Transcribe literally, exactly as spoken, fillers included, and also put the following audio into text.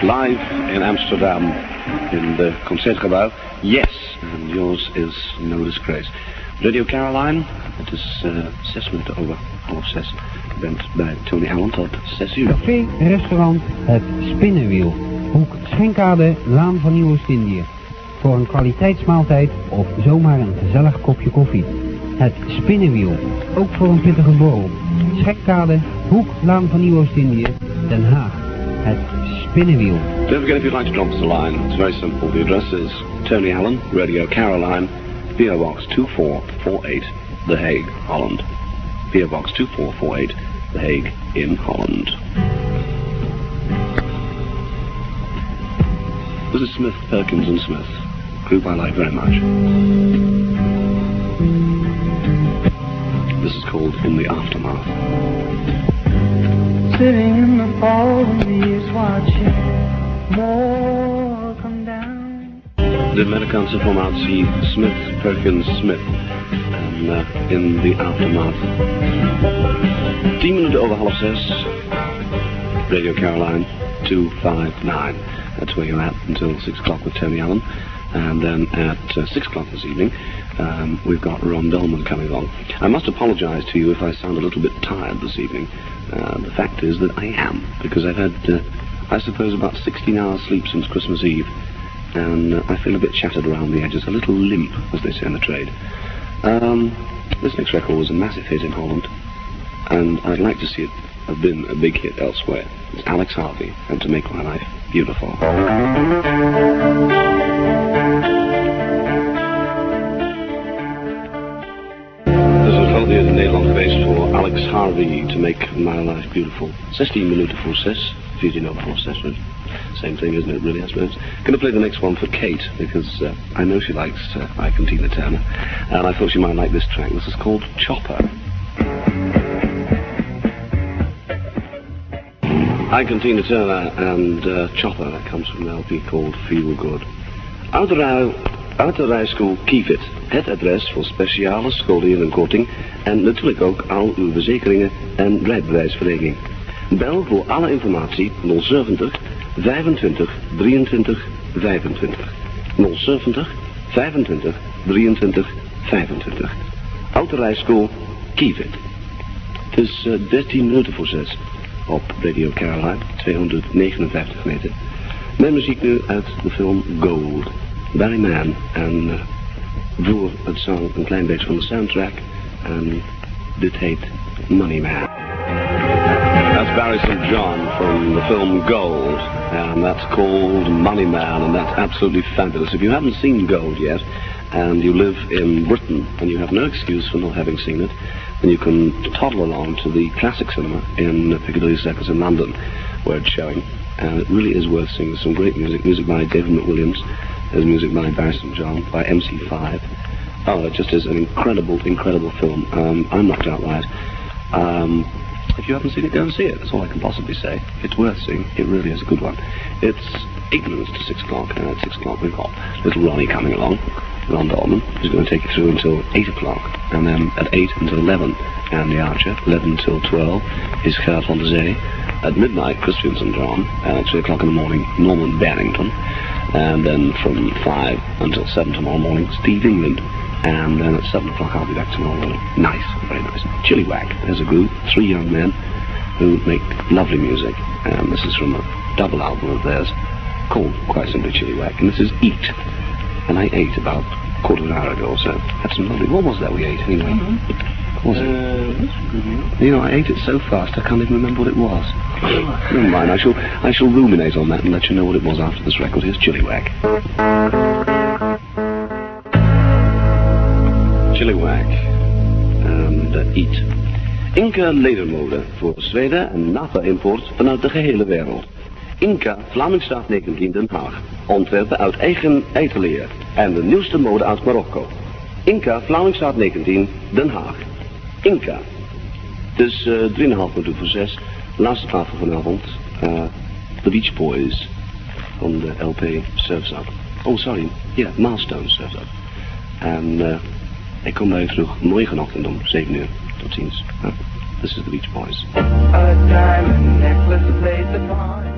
live in Amsterdam in de Concertgebouw. Yes, and yours is No Disgrace. Radio Caroline, het is uh, zes minuten over half zes. Je bent bij Tony Allen tot zes uur. Café, restaurant, het Spinnenwiel. Hoek Schenkade, Laan van Nieuw-Oost-Indië. Voor een kwaliteitsmaaltijd of zomaar een gezellig kopje koffie. Het Spinnenwiel, ook voor een pittige borrel. Schenkade, Hoek, Laan van Nieuw-Oost-Indië, Den Haag. Het Spinnenwiel. Don't forget, if you'd like to drop us a line, it's very simple. The address is Tony Allen, Radio Caroline, P O Box two four four eight, The Hague, Holland. P O Box two four four eight, The Hague in Holland. This is Smith, Perkins and Smith, group I like very much. This is called In the Aftermath. Sitting in the fall breeze, watching more come down. De Amerikaanse formatie Smith, Perkins, Smith. En uh, In the Aftermath. Tien minuten over half zes. Radio Caroline two five nine. That's where you're at until six o'clock with Tony Allen. And then at uh, six o'clock this evening, um, we've got Ron Dolman coming along. I must apologize to you if I sound a little bit tired this evening. Uh, the fact is that I am, because I've had, uh, I suppose, about sixteen hours sleep since Christmas Eve, and uh, I feel a bit shattered around the edges, a little limp, as they say in the trade. Um, this next record was a massive hit in Holland, and I'd like to see it have been a big hit elsewhere. It's Alex Harvey, and To Make My Life Beautiful. Dit is in Nederland geweest voor Alex Harvey, To Make My Life Beautiful. zestien minuten voor zes, veertien over voor zes. Same thing, isn't it, really, I suppose. Gonna play the next one for Kate, because uh, I know she likes uh, Ike and Tina Turner, and I thought she might like this track. This is called Chopper. Ike and Tina Turner and uh, Chopper, that comes from an L P called Feel Good. Uiteraard Uit de rijschool Kievit, het adres voor speciale scholieren en korting en natuurlijk ook al uw verzekeringen en rijbewijsverlening. Bel voor alle informatie nul zeventig vijfentwintig drieëntwintig vijfentwintig. nul zeventig vijfentwintig drieëntwintig vijfentwintig. Uit de rijschool Kievit. Het is uh, dertien minuten voor zes op Radio Caroline, tweehonderdnegenenvijftig meter. Mijn muziek nu uit de film Gold. Barry Mann en uh, voor het zang een klein beetje van de soundtrack en dit heet Money Man. That's Barry Saint John from the film Gold, and that's called Money Man, and that's absolutely fabulous. If you haven't seen Gold yet and you live in Britain and you have no excuse for not having seen it, then you can toddle along to the Classic Cinema in Piccadilly Circus in London where it's showing, and it really is worth seeing. Some great music, music by David McWilliams. There's music by Barry Saint John, by M C five. Oh, it just is an incredible, incredible film. Um, I'm knocked out right. Um, if you haven't seen it, go and see it. That's all I can possibly say. It's worth seeing. It really is a good one. It's eight minutes to six o'clock, and at six o'clock we've got little Ronnie coming along, Ron Dolman, who's going to take you through until eight o'clock, and then at eight until eleven, Andy Archer, eleven until twelve is Gerard van der Zee. At midnight, Chris Vincent John, and at three o'clock in the morning, Norman Barrington. And then from five until seven tomorrow morning, Steve England. And then at seven o'clock I'll be back tomorrow morning. Nice, very nice. Chilliwack, there's a group, three young men who make lovely music. And this is from a double album of theirs called quite simply Chilliwack. And this is Eat. And I ate about a quarter of an hour ago or so. Had some lovely, what was that we ate anyway? Mm-hmm. What was it? Uh, you know, I ate it so fast I can't even remember what it was. Never mind, I shall, I shall ruminate on that and let you know what it was after this record. Here's Chilliwack. Chilliwack and uh, Eat. Inca ledermode voor Zweden en Napa-import vanuit de gehele wereld. Inca, Vlamingstraat negentien, Den Haag. Ontwerpen uit eigen eiteleer en de nieuwste mode uit Marokko. Inca, Vlamingstraat negentien, Den Haag. Inca. Het is uh, drieënhalf minuten voor zes. Laatste plaat van vanavond. Uh, The Beach Boys. Van de L P Surf's Up. Oh, sorry. Ja, yeah, Milestone Surf's Up. En uh, ik kom bij u terug morgenochtend om zeven uur. Tot ziens. Uh, this is The Beach Boys. A diamond necklace laid upon